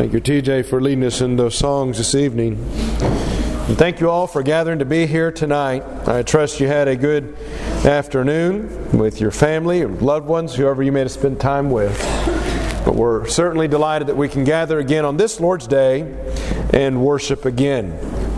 Thank you, TJ, for leading us in those songs this evening. And thank you all for gathering to be here tonight. I trust you had a good afternoon with your family or loved ones, whoever you may have spent time with. But we're certainly delighted that we can gather again on this Lord's Day and worship again.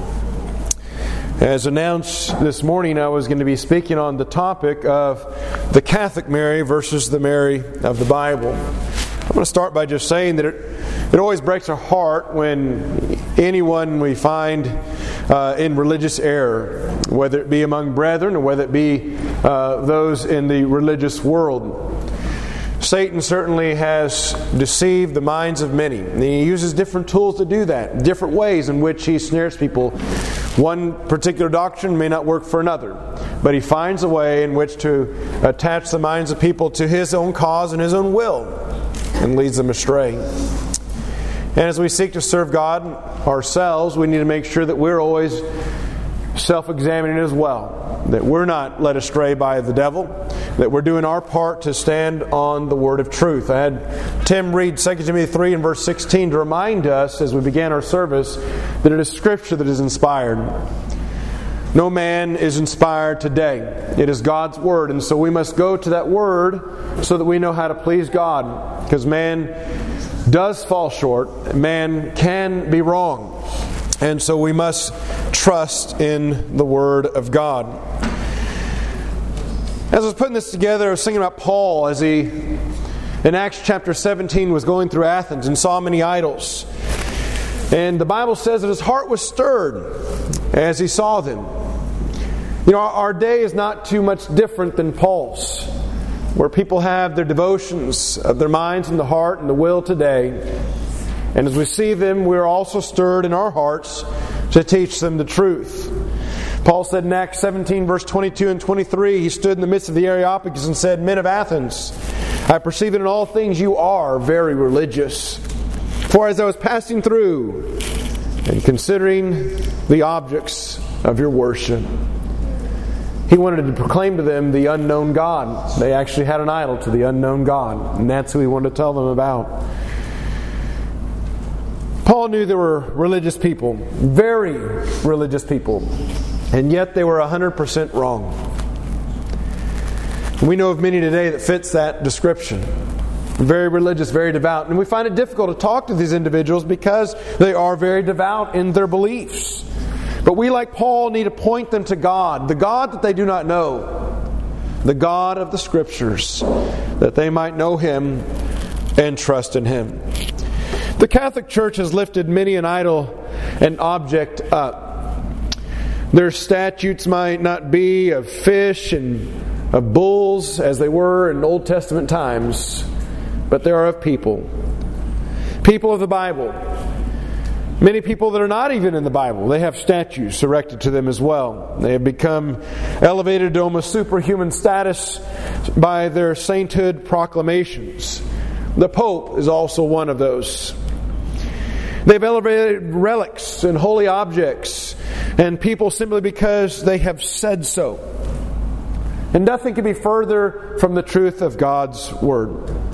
As announced this morning, I was going to be speaking on the topic of the Catholic Mary versus the Mary of the Bible. I'm going to start by just saying that it always breaks our heart when anyone we find in religious error, whether it be among brethren or whether it be those in the religious world. Satan certainly has deceived the minds of many. And he uses different tools to do that, different ways in which he snares people. One particular doctrine may not work for another, but he finds a way in which to attach the minds of people to his own cause and his own will, and leads them astray. And as we seek to serve God ourselves, we need to make sure that we're always self-examining as well, that we're not led astray by the devil, that we're doing our part to stand on the word of truth. I had Tim read 2 Timothy 3 and verse 16 to remind us as we began our service that it is Scripture that is inspired. No man is inspired today. It is God's Word, and so we must go to that Word so that we know how to please God, because man does fall short. Man can be wrong. And so we must trust in the Word of God. As I was putting this together, I was thinking about Paul as he, in Acts chapter 17, was going through Athens and saw many idols. And the Bible says that his heart was stirred as he saw them. You know, our day is not too much different than Paul's, where people have their devotions of their minds and the heart and the will today. And as we see them, we're also stirred in our hearts to teach them the truth. Paul said in Acts 17, verse 22 and 23, he stood in the midst of the Areopagus and said, "Men of Athens, I perceive that in all things you are very religious. For as I was passing through and considering the objects of your worship," he wanted to proclaim to them the unknown God. They actually had an idol to the unknown God, and that's who he wanted to tell them about. Paul knew there were religious people, very religious people, and yet they were 100% wrong. We know of many today that fits that description. Very religious, very devout. And we find it difficult to talk to these individuals because they are very devout in their beliefs. But we, like Paul, need to point them to God, the God that they do not know, the God of the Scriptures, that they might know Him and trust in Him. The Catholic Church has lifted many an idol and object up. Their statues might not be of fish and of bulls as they were in Old Testament times, but they are of people. People of the Bible. Many people that are not even in the Bible, they have statues erected to them as well. They have become elevated to almost superhuman status by their sainthood proclamations. The Pope is also one of those. They've elevated relics and holy objects and people simply because they have said so. And nothing can be further from the truth of God's Word.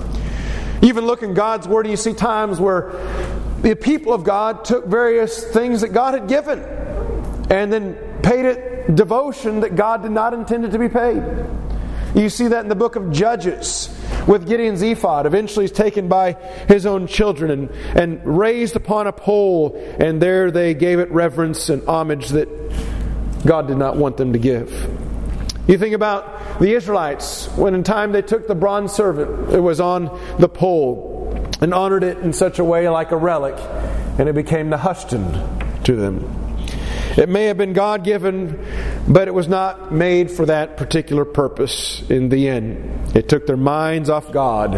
Even look in God's Word and you see times where the people of God took various things that God had given and then paid it devotion that God did not intend it to be paid. You see that in the book of Judges with Gideon's ephod. Eventually he's taken by his own children and raised upon a pole, and there they gave it reverence and homage that God did not want them to give. You think about the Israelites, when in time they took the bronze serpent, it was on the pole, and honored it in such a way like a relic, and it became Nehushtan to them. It may have been God-given, but it was not made for that particular purpose in the end. It took their minds off God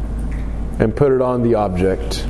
and put it on the object.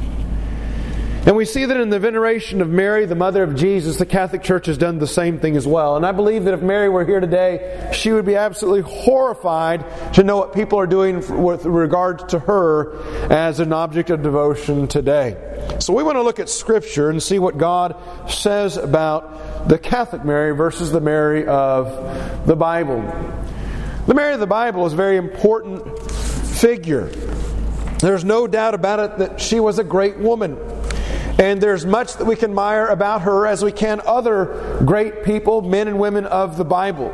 And we see that in the veneration of Mary, the mother of Jesus, the Catholic Church has done the same thing as well. And I believe that if Mary were here today, she would be absolutely horrified to know what people are doing with regard to her as an object of devotion today. So we want to look at Scripture and see what God says about the Catholic Mary versus the Mary of the Bible. The Mary of the Bible is a very important figure. There's no doubt about it that she was a great woman. And there's much that we can admire about her as we can other great people, men and women of the Bible.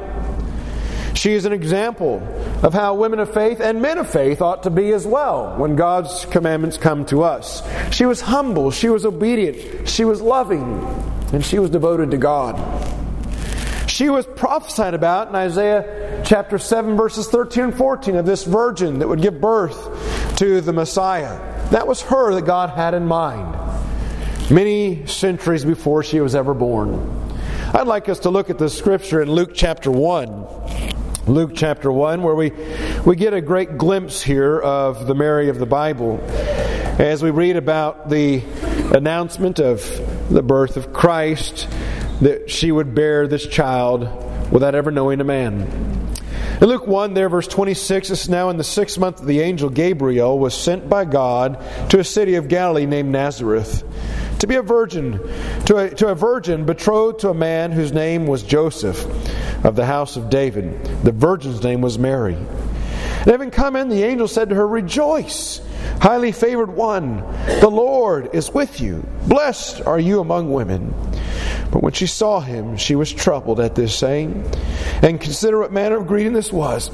She is an example of how women of faith and men of faith ought to be as well when God's commandments come to us. She was humble, she was obedient, she was loving, and she was devoted to God. She was prophesied about in Isaiah chapter 7 verses 13 and 14 of this virgin that would give birth to the Messiah. That was her that God had in mind many centuries before she was ever born. I'd like us to look at the scripture in Luke chapter 1. Luke chapter 1, where we get a great glimpse here of the Mary of the Bible as we read about the announcement of the birth of Christ, that she would bear this child without ever knowing a man. In Luke 1 there, verse 26, it says, "Now in the 6th month the angel Gabriel was sent by God to a city of Galilee named Nazareth, to be a virgin, to a virgin betrothed to a man whose name was Joseph, of the house of David. The virgin's name was Mary. And having come in, the angel said to her, 'Rejoice, highly favored one, the Lord is with you. Blessed are you among women.' But when she saw him, she was troubled at this saying, and considered what manner of greeting this was.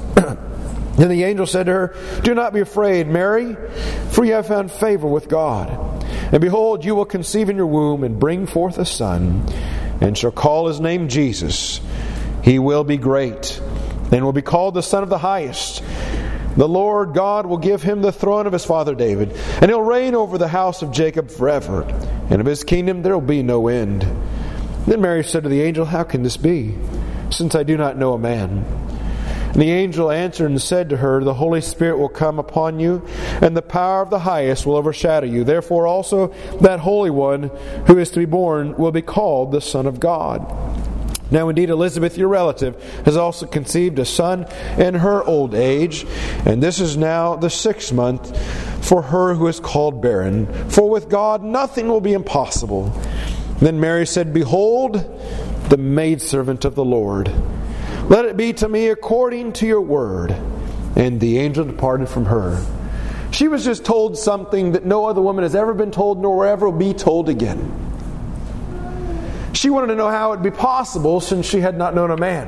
Then the angel said to her, 'Do not be afraid, Mary, for you have found favor with God. And behold, you will conceive in your womb and bring forth a son, and shall call his name Jesus. He will be great, and will be called the Son of the Highest. The Lord God will give him the throne of his father David, and he'll reign over the house of Jacob forever, and of his kingdom there will be no end.' Then Mary said to the angel, 'How can this be, since I do not know a man?' And the angel answered and said to her, 'The Holy Spirit will come upon you, and the power of the Highest will overshadow you. Therefore also that Holy One who is to be born will be called the Son of God. Now indeed Elizabeth, your relative, has also conceived a son in her old age, and this is now the 6th month for her who is called barren. For with God nothing will be impossible.' Then Mary said, 'Behold, the maidservant of the Lord. Let it be to me according to your word.' And the angel departed from her." She was just told something that no other woman has ever been told, nor will ever be told again. She wanted to know how it would be possible since she had not known a man.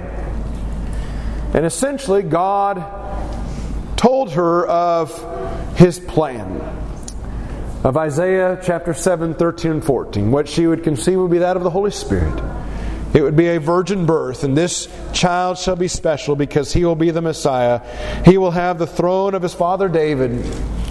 And essentially, God told her of His plan. Of Isaiah chapter 7, 13 and 14. What she would conceive would be that of the Holy Spirit. It would be a virgin birth, and this child shall be special because he will be the Messiah. He will have the throne of his father David.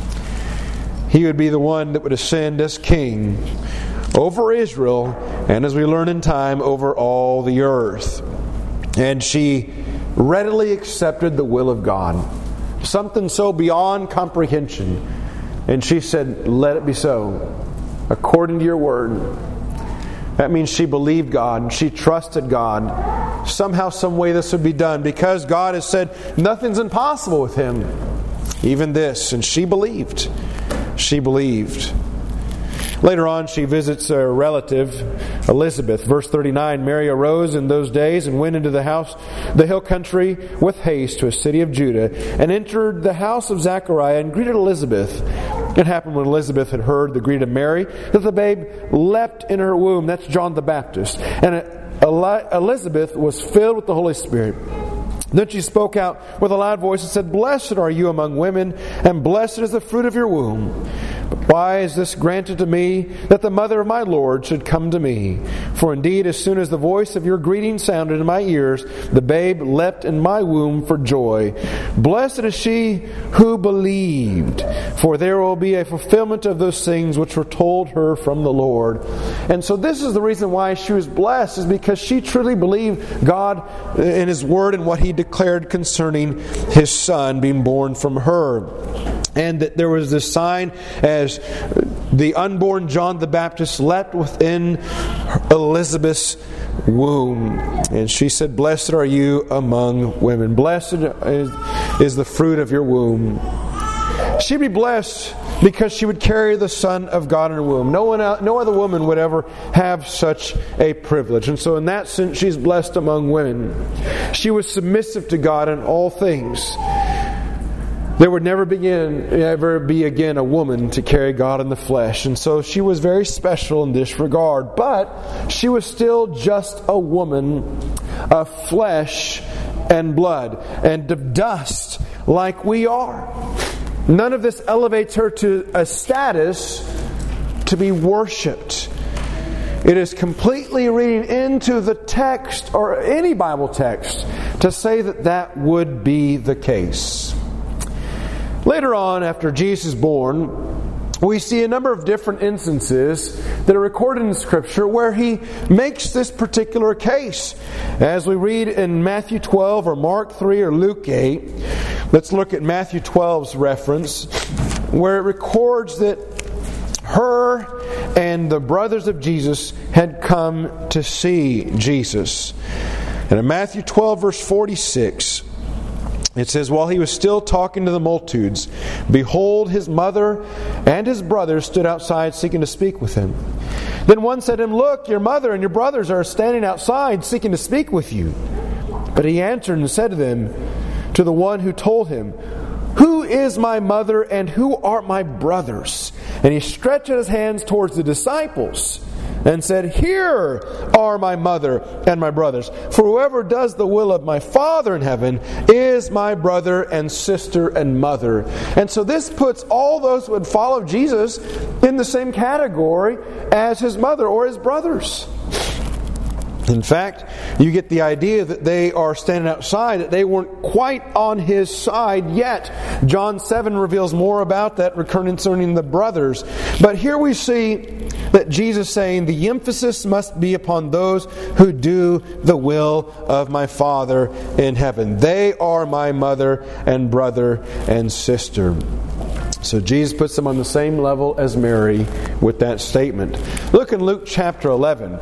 He would be the one that would ascend as king over Israel, and as we learn in time, over all the earth. And she readily accepted the will of God. Something so beyond comprehension. And she said, "Let it be so, according to your word." That means she believed God. She trusted God. Somehow, some way this would be done. Because God has said nothing's impossible with Him. Even this. And she believed. She believed. Later on, she visits a relative, Elizabeth. Verse 39, "Mary arose in those days and went into the hill country with haste to a city of Judah, and entered the house of Zechariah and greeted Elizabeth. It happened when Elizabeth had heard the greeting of Mary that the babe leapt in her womb." That's John the Baptist. "And Elizabeth was filled with the Holy Spirit. Then she spoke out with a loud voice and said, 'Blessed are you among women, and blessed is the fruit of your womb. But why is this granted to me, that the mother of my Lord should come to me? For indeed, as soon as the voice of your greeting sounded in my ears, the babe leapt in my womb for joy. Blessed is she who believed, for there will be a fulfillment of those things which were told her from the Lord.'" And so this is the reason why she was blessed, is because she truly believed God in His Word and what He declared concerning His Son being born from her. And that there was this sign as the unborn John the Baptist leapt within Elizabeth's womb. And she said, "Blessed are you among women. Blessed is the fruit of your womb." She'd be blessed because she would carry the Son of God in her womb. No other woman would ever have such a privilege. And so in that sense, she's blessed among women. She was submissive to God in all things. there would never be again a woman to carry God in the flesh. And so she was very special in this regard. But she was still just a woman of flesh and blood and of dust like we are. None of this elevates her to a status to be worshipped. It is completely reading into the text or any Bible text to say that that would be the case. Later on, after Jesus is born, we see a number of different instances that are recorded in Scripture where He makes this particular case. As we read in Matthew 12 or Mark 3 or Luke 8, let's look at Matthew 12's reference, where it records that her and the brothers of Jesus had come to see Jesus. And in Matthew 12 verse 46, it says, while He was still talking to the multitudes, behold, His mother and His brothers stood outside seeking to speak with Him. Then one said to Him, look, your mother and your brothers are standing outside seeking to speak with you. But He answered and said to them, to the one who told Him, who is my mother and who are my brothers? And He stretched out His hands towards the disciples and said, here are my mother and my brothers. For whoever does the will of my Father in heaven is my brother and sister and mother. And so this puts all those who would follow Jesus in the same category as His mother or His brothers. In fact, you get the idea that they are standing outside, that they weren't quite on His side yet. John 7 reveals more about that concerning the brothers. But here we see that Jesus saying the emphasis must be upon those who do the will of my Father in heaven. They are my mother and brother and sister. So Jesus puts them on the same level as Mary with that statement. Look in Luke chapter 11.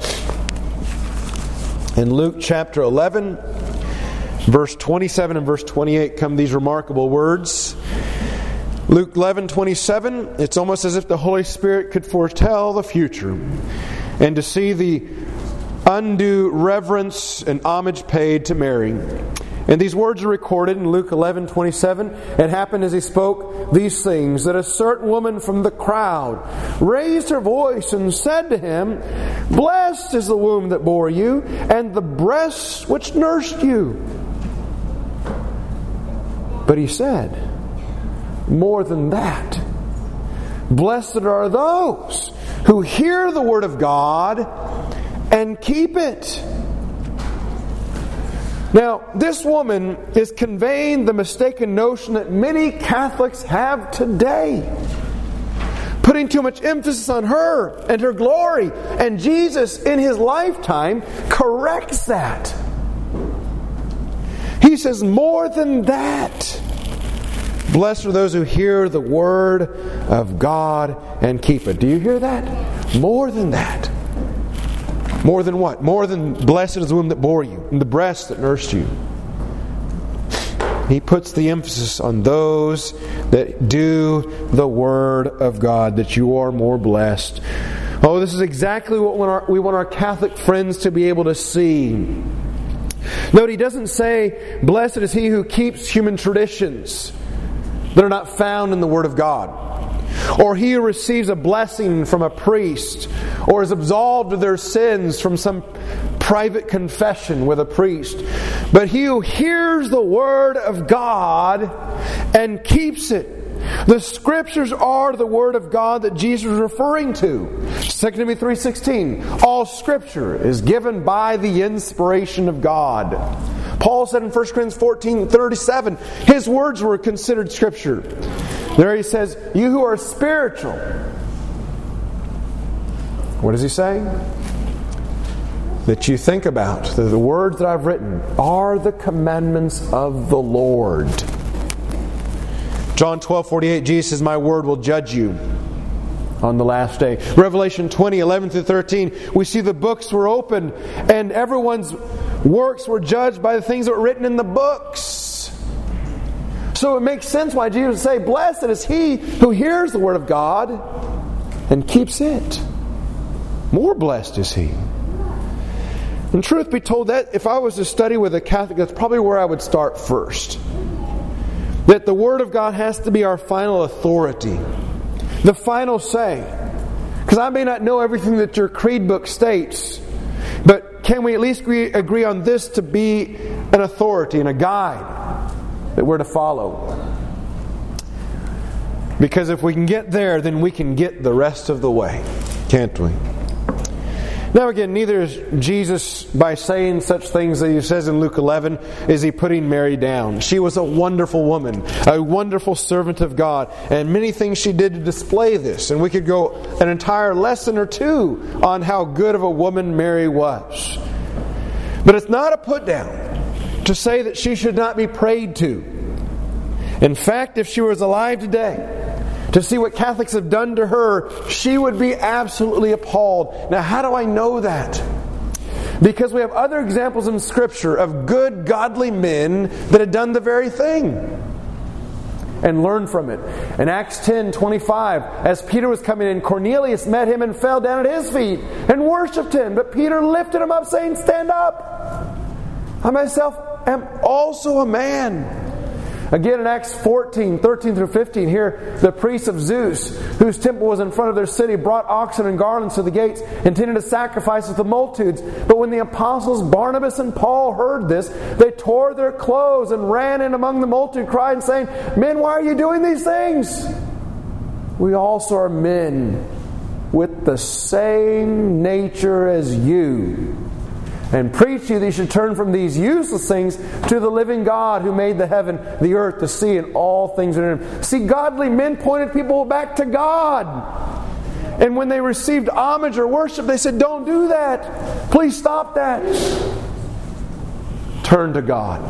In Luke chapter 11, verse 27 and verse 28 come these remarkable words. Luke 11:27, it's almost as if the Holy Spirit could foretell the future and to see the undue reverence and homage paid to Mary. And these words are recorded in Luke 11:27. It happened as He spoke these things that a certain woman from the crowd raised her voice and said to Him, blessed is the womb that bore you and the breasts which nursed you. But He said, more than that, blessed are those who hear the word of God and keep it. Now, this woman is conveying the mistaken notion that many Catholics have today, putting too much emphasis on her and her glory. And Jesus, in His lifetime, corrects that. He says, more than that, blessed are those who hear the word of God and keep it. Do you hear that? More than that. More than what? More than blessed is the womb that bore you and the breast that nursed you. He puts the emphasis on those that do the Word of God, that you are more blessed. Oh, this is exactly what we want our Catholic friends to be able to see. Note, He doesn't say, blessed is he who keeps human traditions that are not found in the Word of God. Or he who receives a blessing from a priest, or is absolved of their sins from some private confession with a priest. But he who hears the Word of God and keeps it. The Scriptures are the Word of God that Jesus is referring to. 2 Timothy 3:16, all Scripture is given by the inspiration of God. Paul said in 1 Corinthians 14:37, his words were considered Scripture. There he says, you who are spiritual. What does he say? That you think about that the words that I've written are the commandments of the Lord. John 12:48, Jesus says, my word will judge you on the last day. Revelation 20:11-13, we see the books were opened and everyone's works were judged by the things that were written in the books. So it makes sense why Jesus would say, blessed is he who hears the word of God and keeps it. More blessed is he. And truth be told, that if I was to study with a Catholic, that's probably where I would start first. that the Word of God has to be our final authority, the final say. Because I may not know everything that your creed book states, but can we at least agree on this to be an authority and a guide that we're to follow? Because if we can get there, then we can get the rest of the way, can't we? Now again, neither is Jesus, by saying such things that He says in Luke 11, is He putting Mary down. She was a wonderful woman, a wonderful servant of God, and many things she did to display this. And we could go an entire lesson or two on how good of a woman Mary was. But it's not a put down to say that she should not be prayed to. In fact, if she was alive today, to see what Catholics have done to her, she would be absolutely appalled. Now, how do I know that? Because we have other examples in Scripture of good, godly men that had done the very thing and learned from it. In Acts 10:25, as Peter was coming in, Cornelius met him and fell down at his feet and worshipped him. But Peter lifted him up, saying, "Stand up! I myself am also a man." Again in Acts 14:13-15, here the priests of Zeus, whose temple was in front of their city, brought oxen and garlands to the gates, intending to sacrifice with the multitudes. But when the apostles Barnabas and Paul heard this, they tore their clothes and ran in among the multitude, crying, saying, "Men, why are you doing these things? We also are men with the same nature as you, and preach you that you should turn from these useless things to the living God who made the heaven, the earth, the sea, and all things in them." See, godly men pointed people back to God. And when they received homage or worship, they said, "Don't do that. Please stop that. Turn to God."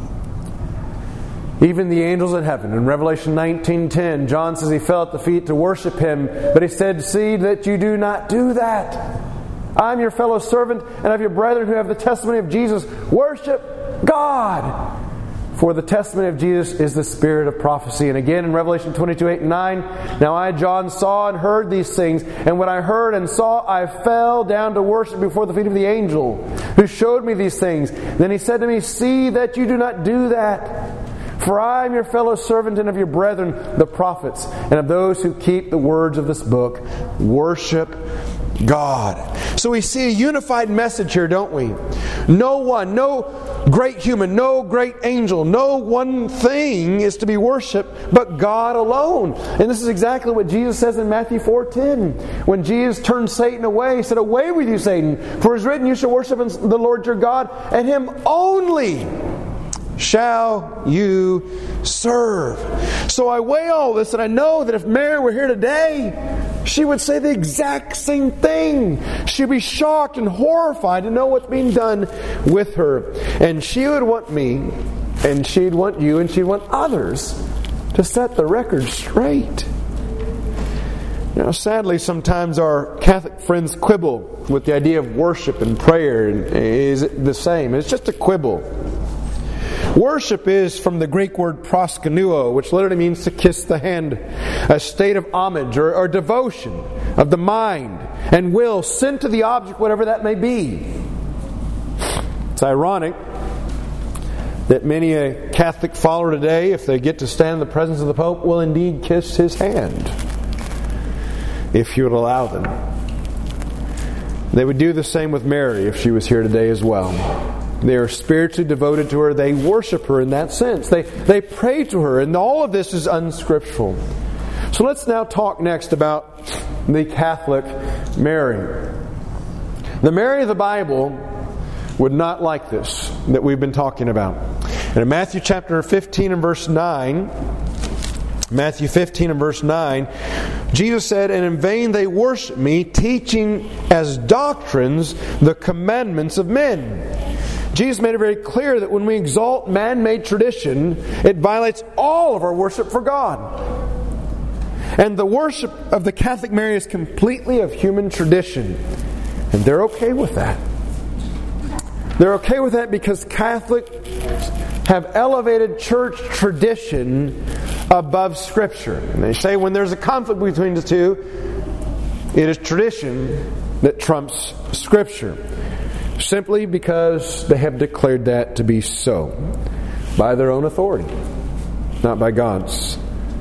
Even the angels in heaven, in Revelation 19:10, John says he fell at the feet to worship Him, but he said, "See that you do not do that. I'm your fellow servant and of your brethren who have the testimony of Jesus. Worship God. For the testimony of Jesus is the spirit of prophecy." And again in Revelation 22:8-9, "Now I, John, saw and heard these things. And when I heard and saw, I fell down to worship before the feet of the angel who showed me these things. Then he said to me, 'See that you do not do that. For I am your fellow servant and of your brethren, the prophets, and of those who keep the words of this book. Worship God." So we see a unified message here, don't we? No one, no great human, no great angel, no one thing is to be worshipped but God alone. And this is exactly what Jesus says in Matthew 4:10. When Jesus turned Satan away, He said, "Away with you, Satan, for it is written, you shall worship the Lord your God, and Him only shall you serve." So I weigh all this, and I know that if Mary were here today, she would say the exact same thing. She'd be shocked and horrified to know what's being done with her. And she would want me, and she'd want you, and she'd want others to set the record straight. Now, sadly, sometimes our Catholic friends quibble with the idea of worship and prayer. Is it the same? It's just a quibble. Worship is from the Greek word proskunuo, which literally means to kiss the hand, a state of homage or devotion of the mind and will sent to the object, whatever that may be. It's ironic that many a Catholic follower today, if they get to stand in the presence of the Pope, will indeed kiss his hand, if you would allow them. They would do the same with Mary if she was here today as well. They are spiritually devoted to her. They worship her in that sense. They pray to her. And all of this is unscriptural. So let's now talk next about the Catholic Mary. The Mary of the Bible would not like this that we've been talking about. And in Matthew chapter 15 and verse 9, Matthew 15 and verse 9, Jesus said, "And in vain they worship me, teaching as doctrines the commandments of men." Jesus made it very clear that when we exalt man-made tradition, it violates all of our worship for God. And the worship of the Catholic Mary is completely of human tradition. And they're okay with that. They're okay with that because Catholics have elevated church tradition above Scripture. And they say when there's a conflict between the two, it is tradition that trumps Scripture. Simply because they have declared that to be so by their own authority. not by God's.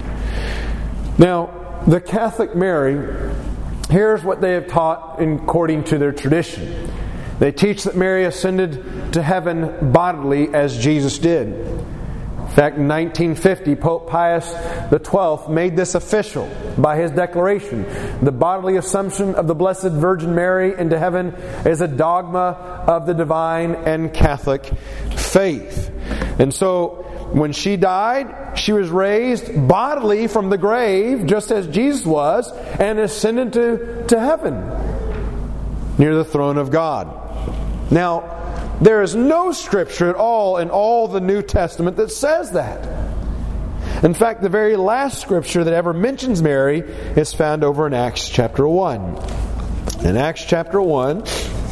Now, the Catholic Mary, here's what they have taught according to their tradition. They teach that Mary ascended to heaven bodily as Jesus did. In fact, in 1950, Pope Pius XII made this official by his declaration. The bodily assumption of the Blessed Virgin Mary into heaven is a dogma of the divine and Catholic faith. And so, when she died, she was raised bodily from the grave, just as Jesus was, and ascended to heaven, near the throne of God. Now, there is no scripture at all in all the New Testament that says that. In fact, the very last scripture that ever mentions Mary is found over in Acts chapter 1. In Acts chapter 1,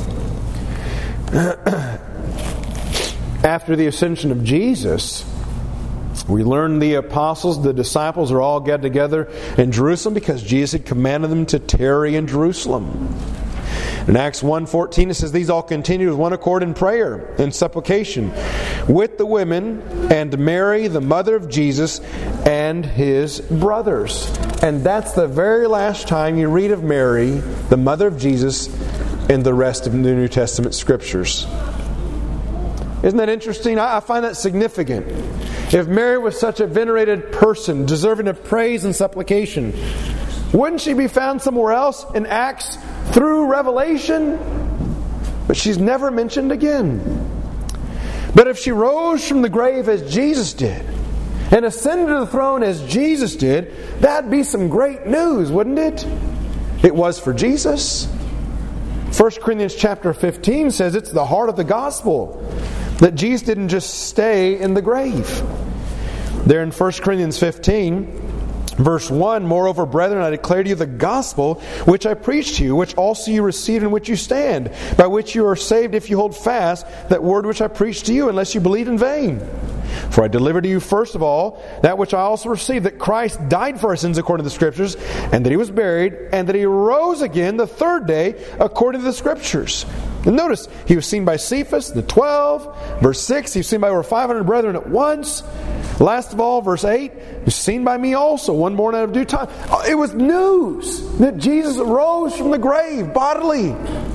after the ascension of Jesus, we learn the apostles, the disciples are all gathered together in Jerusalem because Jesus had commanded them to tarry in Jerusalem. In Acts 1:14 it says, "These all continued with one accord in prayer and supplication with the women and Mary, the mother of Jesus, and his brothers." And that's the very last time you read of Mary, the mother of Jesus, in the rest of the New Testament scriptures. Isn't that interesting? I find that significant. If Mary was such a venerated person, deserving of praise and supplication, wouldn't she be found somewhere else in Acts through Revelation? But she's never mentioned again. But if she rose from the grave as Jesus did, and ascended to the throne as Jesus did, that'd be some great news, wouldn't it? It was for Jesus. 1 Corinthians chapter 15 says it's the heart of the gospel, that Jesus didn't just stay in the grave. There in 1 Corinthians 15, verse 1, "Moreover, brethren, I declare to you the gospel which I preached to you, which also you received, in which you stand, by which you are saved, if you hold fast that word which I preached to you, unless you believed in vain. For I delivered to you first of all that which I also received, that Christ died for our sins according to the Scriptures, and that He was buried, and that He rose again the third day according to the Scriptures." And notice, He was seen by Cephas, the 12. Verse 6, He was seen by over 500 brethren at once. Last of all, verse 8, He was seen by me also, one born out of due time. It was news that Jesus rose from the grave bodily.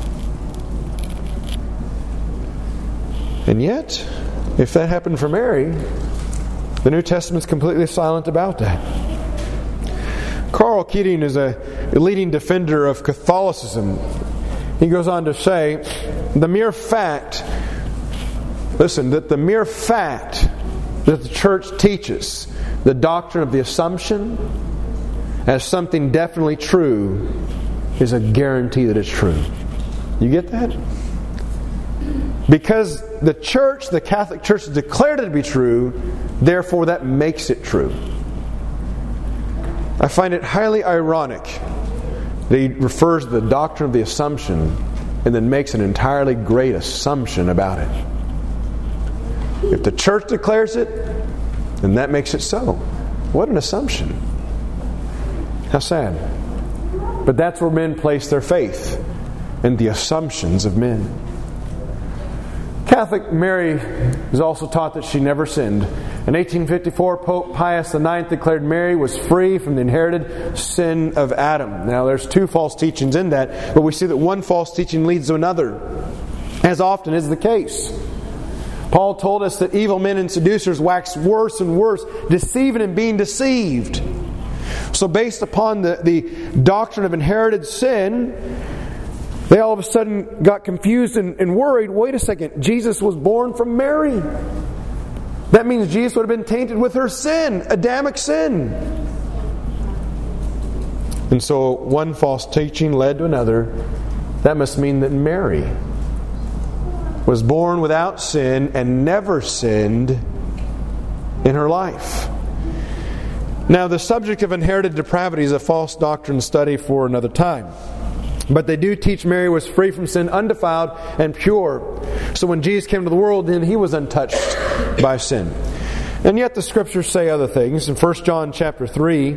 And yet, if that happened for Mary, the New Testament's completely silent about that. Karl Keating is a leading defender of Catholicism. He goes on to say, the mere fact that the Church teaches the doctrine of the Assumption as something definitely true is a guarantee that it's true. You get that? Because the Church, the Catholic Church, has declared it to be true, therefore that makes it true. I find it highly ironic that he refers to the doctrine of the Assumption and then makes an entirely great assumption about it. If the Church declares it, then that makes it so. What an assumption. How sad. But that's where men place their faith, in the assumptions of men. Catholic Mary is also taught that she never sinned. In 1854, Pope Pius IX declared Mary was free from the inherited sin of Adam. Now, there's two false teachings in that, but we see that one false teaching leads to another, as often is the case. Paul told us that evil men and seducers wax worse and worse, deceiving and being deceived. So based upon the doctrine of inherited sin, they all of a sudden got confused and worried. Wait a second, Jesus was born from Mary. That means Jesus would have been tainted with her sin, Adamic sin. And so one false teaching led to another. That must mean that Mary was born without sin and never sinned in her life. Now, the subject of inherited depravity is a false doctrine study for another time. But they do teach Mary was free from sin, undefiled, and pure. So when Jesus came to the world, then He was untouched by sin. And yet the Scriptures say other things. In 1 John chapter 3,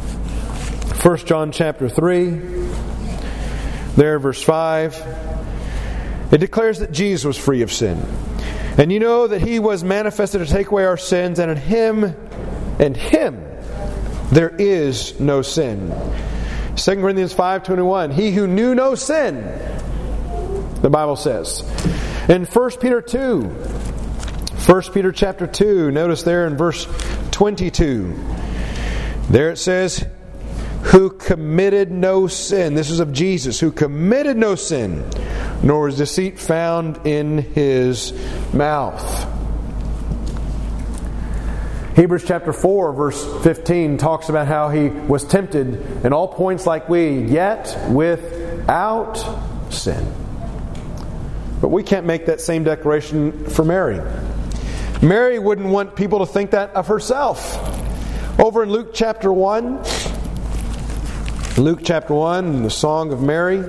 there verse 5, it declares that Jesus was free of sin. And you know that He was manifested to take away our sins, and in Him In Him there is no sin. 2 Corinthians 5:21, He who knew no sin, the Bible says. In 1 Peter 2, 1 Peter chapter 2, notice there in verse 22, there it says, who committed no sin. This is of Jesus, who committed no sin, nor was deceit found in His mouth. Hebrews chapter 4 verse 15 talks about how He was tempted in all points like we, yet without sin. But we can't make that same declaration for Mary. Mary wouldn't want people to think that of herself. Over in Luke chapter 1, the Song of Mary,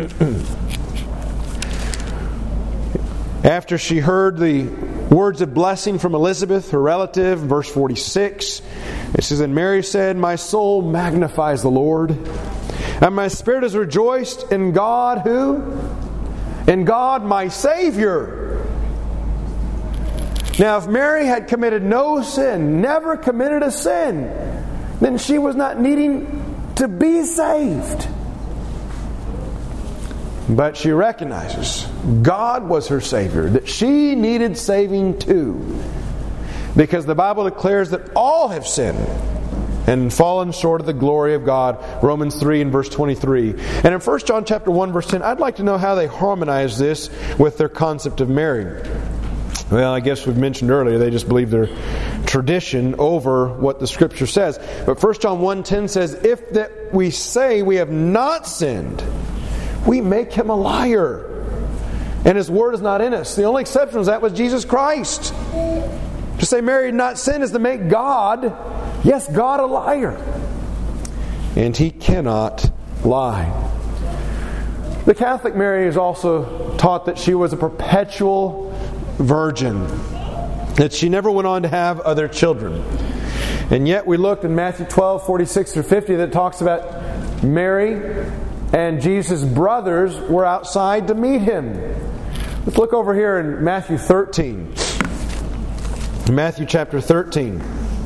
after she heard the words of blessing from Elizabeth, her relative, verse 46, it says, and Mary said, my soul magnifies the Lord, and my spirit is rejoiced in God, who? In God my Savior. Now if Mary had committed no sin, never committed a sin, then she was not needing to be saved. But she recognizes God was her Savior, that she needed saving too. Because the Bible declares that all have sinned and fallen short of the glory of God. Romans 3 and verse 23. And in 1 John chapter 1 verse 10, I'd like to know how they harmonize this with their concept of Mary. Well, I guess we've mentioned earlier, they just believe their tradition over what the Scripture says. But 1 John 1:10 says, if that we say we have not sinned, we make Him a liar, and His word is not in us. The only exception was Jesus Christ. To say Mary had not sinned is to make God, yes, God a liar. And He cannot lie. The Catholic Mary is also taught that she was a perpetual virgin, that she never went on to have other children. And yet we looked in Matthew 12:46-50 that talks about Mary and Jesus' brothers were outside to meet Him. Let's look over here in Matthew 13. Matthew chapter 13.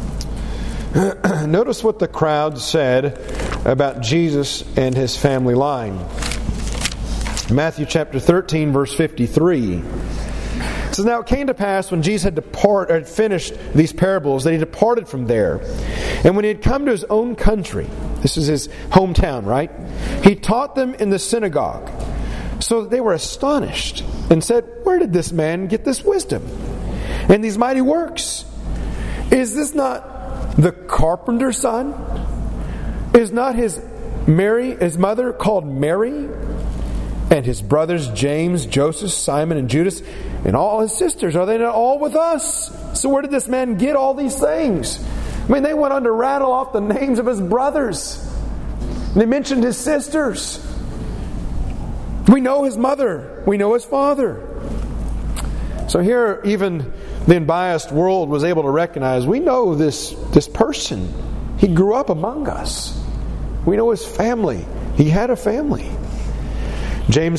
Notice what the crowd said about Jesus and His family line. Matthew chapter 13 verse 53. It says, now it came to pass when Jesus had finished these parables that He departed from there. And when He had come to His own country, this is His hometown, right? He taught them in the synagogue. So that they were astonished and said, where did this man get this wisdom and these mighty works? Is this not the carpenter's son? Is not his mother called Mary? And his brothers James, Joseph, Simon, and Judas, and all his sisters, are they not all with us? So where did this man get all these things? I mean, they went on to rattle off the names of his brothers. They mentioned his sisters. We know his mother. We know his father. So here, even the unbiased world was able to recognize, we know this person. He grew up among us. We know his family. He had a family. John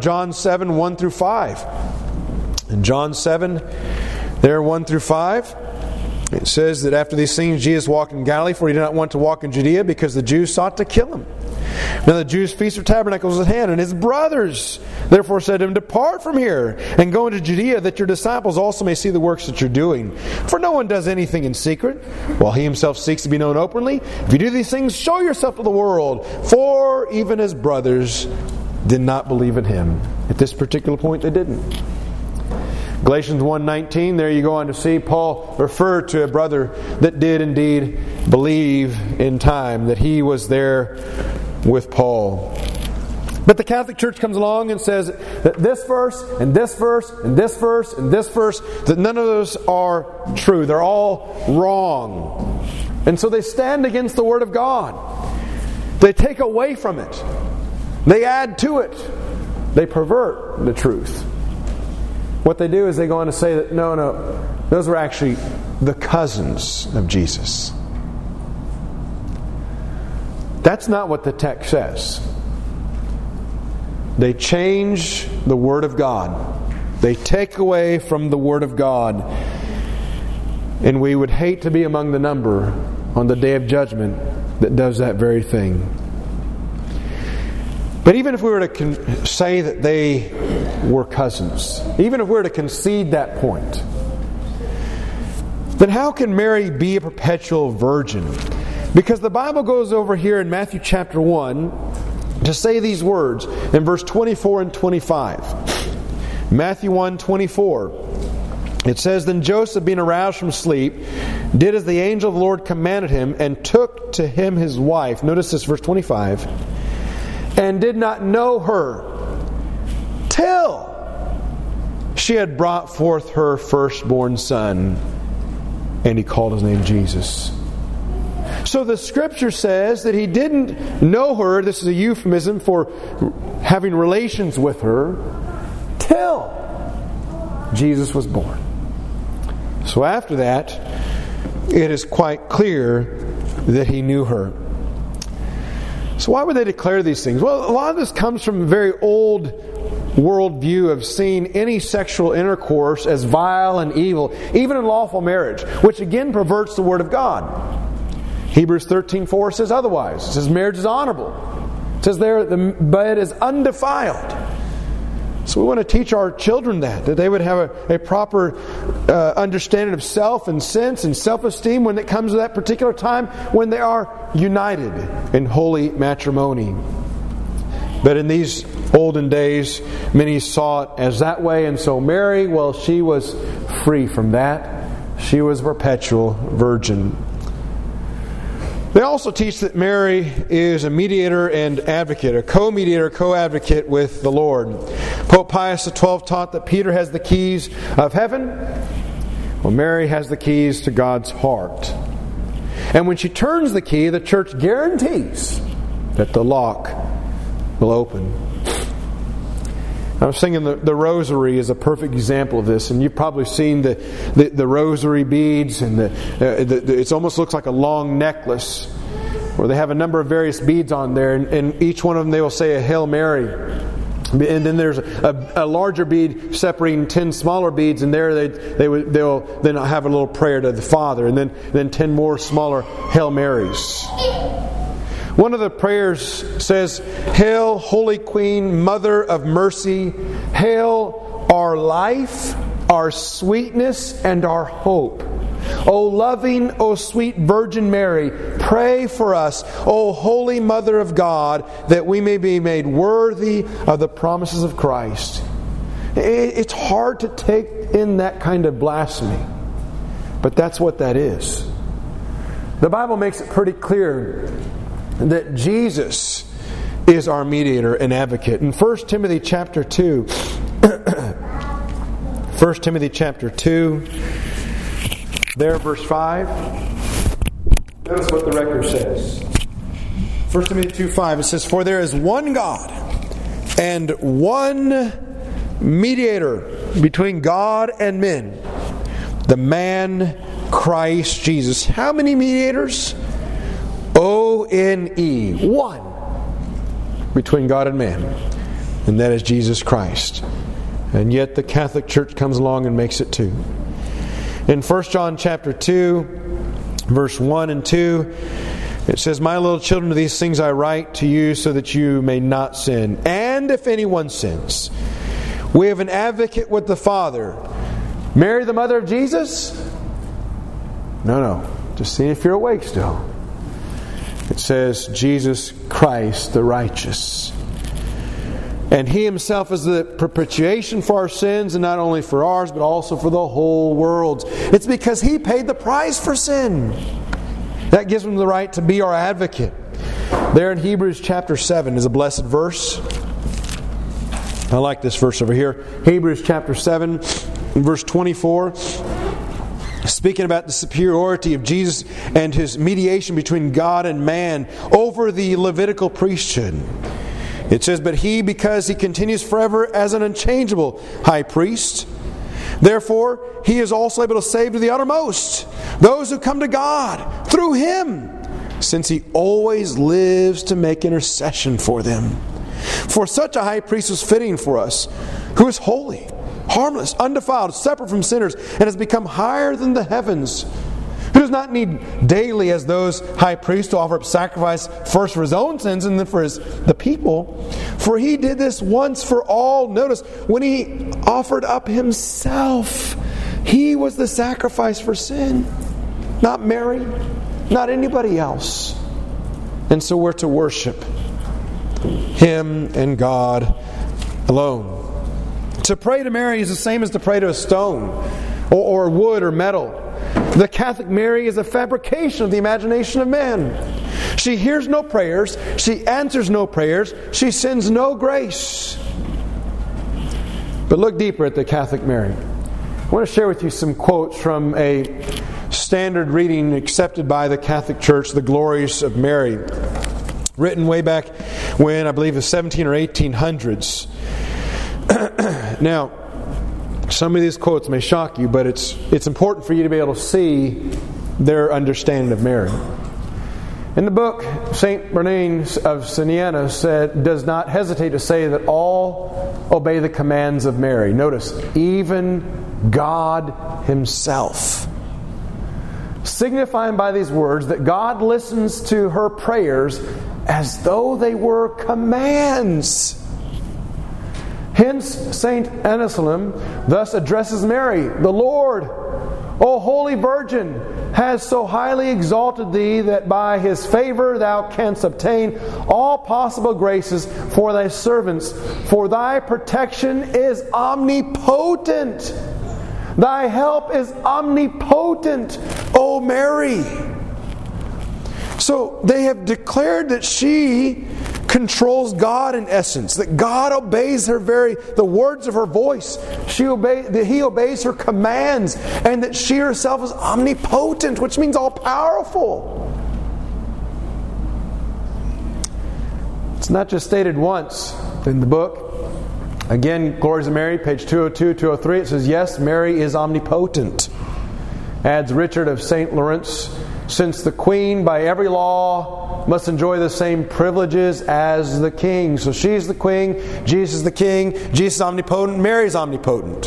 7:1-5. In John 7, there 1-5, it says that after these things Jesus walked in Galilee, for He did not want to walk in Judea, because the Jews sought to kill Him. Now the Jews' feast of tabernacles was at hand, and His brothers therefore said to Him, depart from here, and go into Judea, that your disciples also may see the works that you're doing. For no one does anything in secret, while he himself seeks to be known openly. If you do these things, show yourself to the world. For even His brothers did not believe in Him. At this particular point, they didn't. Galatians 1:19, there you go on to see Paul referred to a brother that did indeed believe in time, that he was there with Paul. But the Catholic Church comes along and says that this verse, and this verse, and this verse, and this verse, that none of those are true. They're all wrong. And so they stand against the Word of God. They take away from it. They add to it. They pervert the truth. What they do is they go on to say that no, those were actually the cousins of Jesus. That's not what the text says. They change the Word of God. They take away from the Word of God. And we would hate to be among the number on the day of judgment that does that very thing. But even if we were to say that they were cousins, even if we were to concede that point, then how can Mary be a perpetual virgin? Because the Bible goes over here in Matthew chapter 1 to say these words in verse 24 and 25. Matthew 1:24. It says, Then Joseph, being aroused from sleep, did as the angel of the Lord commanded him, and took to him his wife. Notice this, verse 25. And did not know her till she had brought forth her firstborn son. And he called his name Jesus. So the Scripture says that he didn't know her, this is a euphemism for having relations with her, till Jesus was born. So after that, it is quite clear that he knew her. So why would they declare these things? Well, a lot of this comes from a very old worldview of seeing any sexual intercourse as vile and evil, even in lawful marriage, which again perverts the Word of God. Hebrews 13:4 says otherwise. It says marriage is honorable. It says there the bed is undefiled. So we want to teach our children that they would have a proper understanding of self and sense and self-esteem when it comes to that particular time when they are united in holy matrimony. But in these olden days, many saw it as that way, and so Mary, well, she was free from that. She was a perpetual virgin. They also teach that Mary is a mediator and advocate, a co-mediator, co-advocate with the Lord. Pope Pius XII taught that Peter has the keys of heaven, while Mary has the keys to God's heart. And when she turns the key, the Church guarantees that the lock will open. I was thinking the rosary is a perfect example of this, and you've probably seen the rosary beads, and it almost looks like a long necklace where they have a number of various beads on there, and each one of them they will say a Hail Mary. And then there's a larger bead separating 10 smaller beads, and there they'll then have a little prayer to the Father, and then 10 more smaller Hail Marys. One of the prayers says, Hail, Holy Queen, Mother of Mercy. Hail, our life, our sweetness, and our hope. O loving, O sweet Virgin Mary, pray for us, O Holy Mother of God, that we may be made worthy of the promises of Christ. It's hard to take in that kind of blasphemy, but that's what that is. The Bible makes it pretty clear that Jesus is our mediator and advocate. In 1 Timothy chapter 2, 1 Timothy chapter 2, there verse 5, notice what the record says. 1 Timothy 2:5, it says, For there is one God and one mediator between God and men, the man Christ Jesus. How many mediators? O-N-E, one between God and man, and that is Jesus Christ. And yet the Catholic Church comes along and makes it two. In 1 John chapter 2, verse 1 and 2, it says, My little children, these things I write to you so that you may not sin. And if anyone sins, we have an advocate with the Father. Mary, the mother of Jesus? No. Just see if you're awake still. It says, Jesus Christ the righteous. And He Himself is the propitiation for our sins, and not only for ours, but also for the whole world. It's because He paid the price for sin. That gives Him the right to be our advocate. There in Hebrews chapter 7 is a blessed verse. I like this verse over here. Hebrews chapter 7, verse 24. Speaking about the superiority of Jesus and His mediation between God and man over the Levitical priesthood. It says, But He, because He continues forever as an unchangeable high priest, therefore He is also able to save to the uttermost those who come to God through Him, since He always lives to make intercession for them. For such a high priest is fitting for us, who is holy, harmless, undefiled, separate from sinners, and has become higher than the heavens, who does not need daily, as those high priests, to offer up sacrifice first for his own sins and then for the people. For he did this once for all. Notice, when he offered up himself, he was the sacrifice for sin. Not Mary, not anybody else. And so we're to worship him and God alone. To pray to Mary is the same as to pray to a stone or wood or metal. The Catholic Mary is a fabrication of the imagination of man. She hears no prayers. She answers no prayers. She sends no grace. But look deeper at the Catholic Mary. I want to share with you some quotes from a standard reading accepted by the Catholic Church, The Glories of Mary, written way back when, I believe, the 17 or 1800s. Now, some of these quotes may shock you, but it's important for you to be able to see their understanding of Mary. In the book, St. Bernard of Siena does not hesitate to say that all obey the commands of Mary. Notice, even God Himself. Signifying by these words that God listens to her prayers as though they were commands. Hence, St. Anselm thus addresses Mary, "The Lord, O Holy Virgin, has so highly exalted thee that by His favor thou canst obtain all possible graces for thy servants, for thy protection is omnipotent. Thy help is omnipotent, O Mary." So they have declared that she controls God in essence, that God obeys the words of her voice. That He obeys her commands, and that she herself is omnipotent, which means all powerful. It's not just stated once in the book. Again, Glories of Mary, page 202, 203, it says, yes, Mary is omnipotent. Adds Richard of St. Lawrence, since the Queen by every law must enjoy the same privileges as the King. So she's the Queen, Jesus is the King, Jesus is omnipotent, Mary is omnipotent.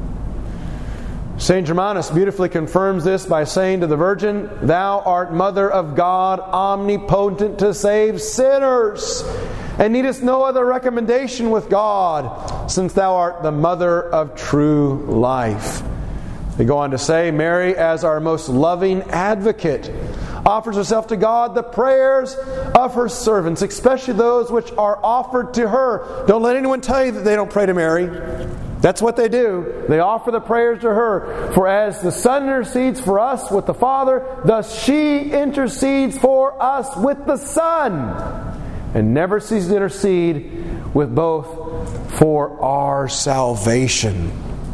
St. Germanus beautifully confirms this by saying to the Virgin, "Thou art Mother of God, omnipotent to save sinners, and needest no other recommendation with God, since thou art the Mother of true life." They go on to say, Mary, as our most loving advocate, offers herself to God the prayers of her servants, especially those which are offered to her. Don't let anyone tell you that they don't pray to Mary. That's what they do. They offer the prayers to her. For as the Son intercedes for us with the Father, thus she intercedes for us with the Son, and never ceases to intercede with both for our salvation.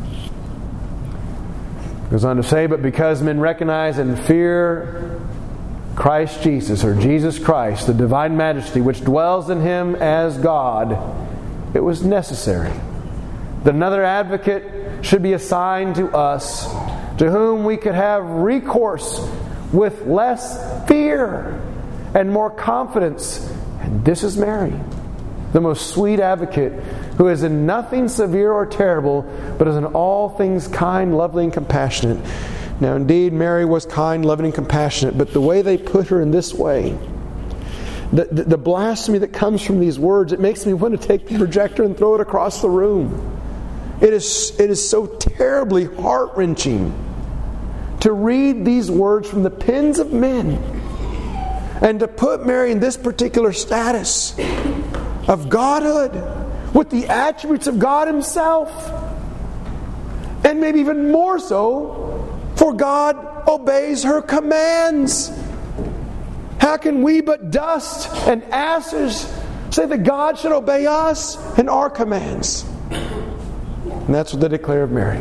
Goes on to say, but because men recognize and fear Christ Jesus, or Jesus Christ, the divine majesty which dwells in Him as God, it was necessary that another advocate should be assigned to us, to whom we could have recourse with less fear and more confidence. And this is Mary, the most sweet advocate, who is in nothing severe or terrible, but is in all things kind, lovely, and compassionate. Now indeed, Mary was kind, loving, and compassionate, but the way they put her in this way, the blasphemy that comes from these words, it makes me want to take the projector and throw it across the room. It is so terribly heart-wrenching to read these words from the pens of men and to put Mary in this particular status of godhood with the attributes of God Himself, and maybe even more so, for God obeys her commands. How can we but dust and ashes say that God should obey us and our commands? And that's what they declare of Mary.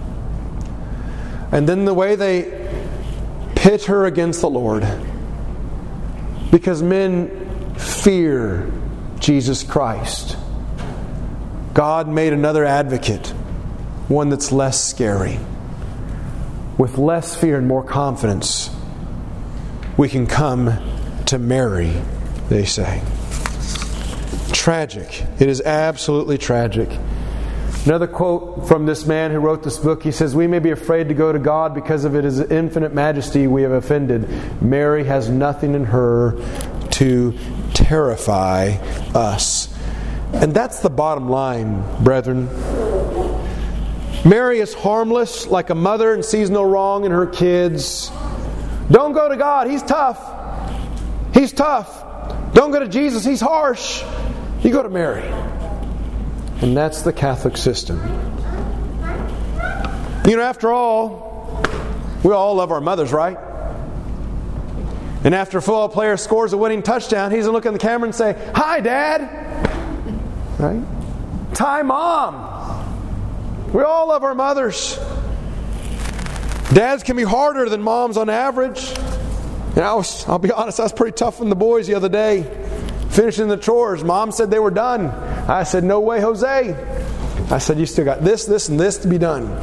And then the way they pit her against the Lord, because men fear Jesus Christ, God made another advocate, one that's less scary. With less fear and more confidence, we can come to Mary, they say. Tragic. It is absolutely tragic Another quote from this man who wrote this book, he says, "We may be afraid to go to God because of His infinite majesty we have offended. Mary has nothing in her to terrify us." And that's the bottom line, brethren. Mary is harmless like a mother and sees no wrong in her kids. Don't go to God, He's tough. He's tough. Don't go to Jesus, He's harsh. You go to Mary. And that's the Catholic system. You know, after all, we all love our mothers, right? And after a football player scores a winning touchdown, he's going to look in the camera and say, "Hi, Dad." Right? "Hi, Mom." We all love our mothers. Dads can be harder than moms on average. And I'll be honest, I was pretty tough on the boys the other day. Finishing the chores. Mom said they were done. I said, "No way, Jose." I said, "You still got this, this, and this to be done."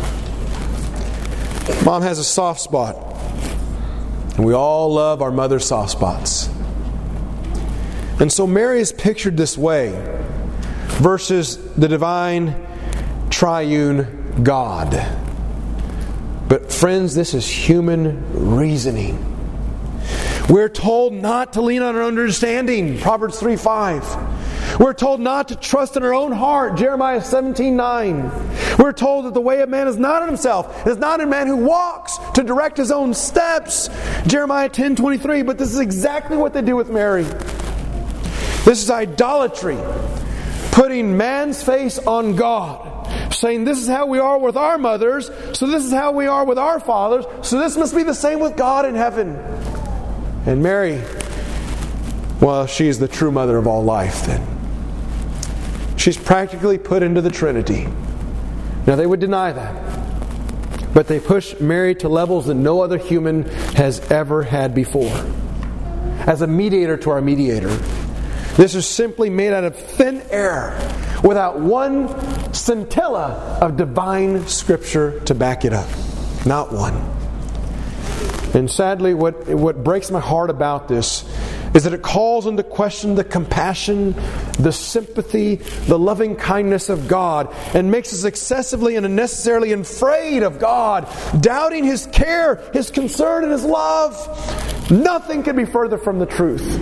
Mom has a soft spot. And we all love our mother's soft spots. And so Mary is pictured this way versus the divine triune God. But friends, this is human reasoning. We're told not to lean on our own understanding, Proverbs 3:5. We're told not to trust in our own heart, Jeremiah 17:9. We're told that the way of man is not in himself. It is not in man who walks to direct his own steps, Jeremiah 10:23. But this is exactly what they do with Mary. This is idolatry, putting man's face on God, saying this is how we are with our mothers, so this is how we are with our fathers, so this must be the same with God in heaven. And Mary, well, she is the true mother of all life then. She's practically put into the Trinity. Now they would deny that. But they push Mary to levels that no other human has ever had before. As a mediator to our mediator. This is simply made out of thin air, without one scintilla of divine Scripture to back it up. Not one. And sadly, what breaks my heart about this is that it calls into question the compassion, the sympathy, the loving kindness of God, and makes us excessively and unnecessarily afraid of God, doubting His care, His concern, and His love. Nothing can be further from the truth.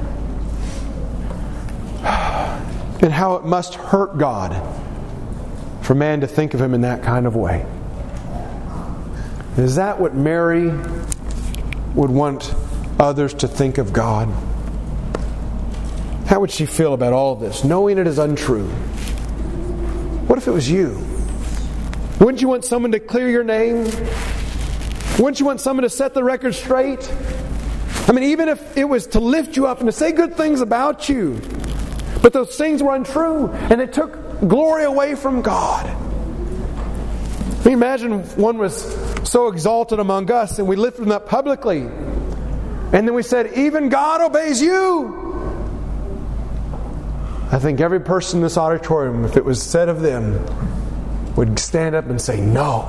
And how it must hurt God for man to think of Him in that kind of way. Is that what Mary would want others to think of God? How would she feel about all of this, knowing it is untrue? What if it was you? Wouldn't you want someone to clear your name? Wouldn't you want someone to set the record straight? I mean, even if it was to lift you up and to say good things about you, but those things were untrue and it took glory away from God. I mean, imagine if one was so exalted among us and we lifted them up publicly, and then we said, "Even God obeys you." I think every person in this auditorium, if it was said of them, would stand up and say, "No."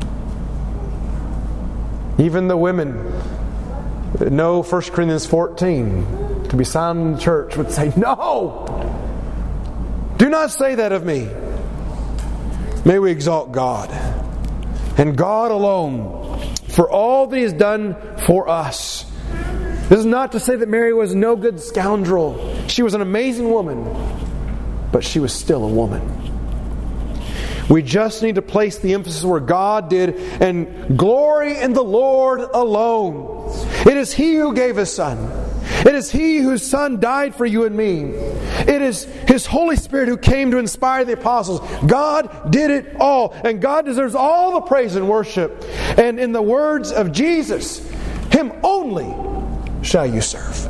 Even the women that know 1 Corinthians 14 to be silent in the church would say, "No! Do not say that of me." May we exalt God and God alone for all that He has done for us. This is not to say that Mary was no good scoundrel. She was an amazing woman, but she was still a woman. We just need to place the emphasis where God did, and glory in the Lord alone. It is He who gave His Son. It is He whose Son died for you and me. It is His Holy Spirit who came to inspire the apostles. God did it all, and God deserves all the praise and worship. And in the words of Jesus, Him only shall you serve.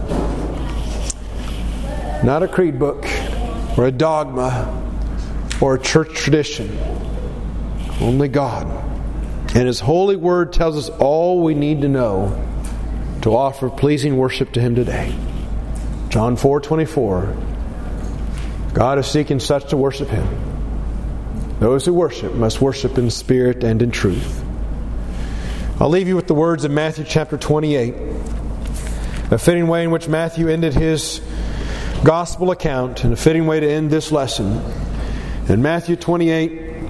Not a creed book or a dogma or a church tradition. Only God. And His holy word tells us all we need to know to offer pleasing worship to Him today. John 4:24. God is seeking such to worship Him. Those who worship must worship in spirit and in truth. I'll leave you with the words of Matthew chapter 28. A fitting way in which Matthew ended his gospel account, and a fitting way to end this lesson. In Matthew 28,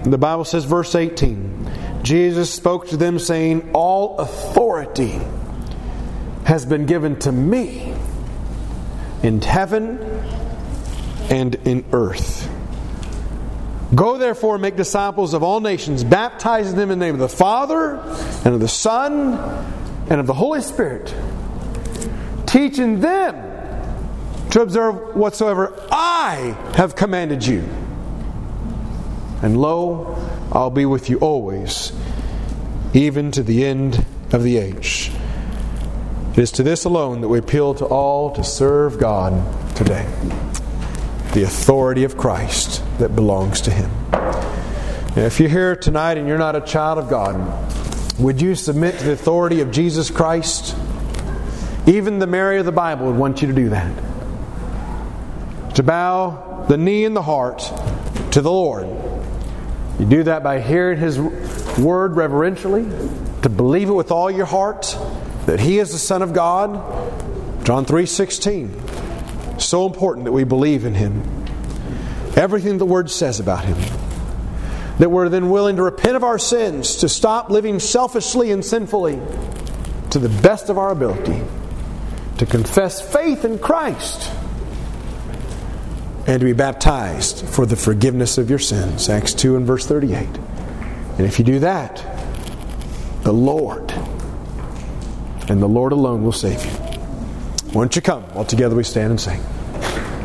The Bible says, verse 18, Jesus spoke to them saying, all authority has been given to me in heaven and in earth. Go therefore and make disciples of all nations, baptizing them in the name of the Father and of the Son and of the Holy Spirit, teaching them to observe whatsoever I have commanded you. And lo, I'll be with you always, even to the end of the age. It is to this alone that we appeal to all to serve God today. The authority of Christ that belongs to Him. Now, if you're here tonight and you're not a child of God, would you submit to the authority of Jesus Christ? Even the Mary of the Bible would want you to do that. To bow the knee and the heart to the Lord. You do that by hearing His Word reverentially, to believe it with all your heart, that He is the Son of God. John 3:16. So important that we believe in Him. Everything the Word says about Him. That we're then willing to repent of our sins, to stop living selfishly and sinfully to the best of our ability, to confess faith in Christ, and to be baptized for the forgiveness of your sins. Acts 2 and verse 38. And if you do that, the Lord and the Lord alone will save you. Why don't you come while together we stand and sing.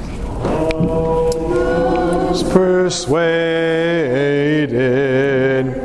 Persuaded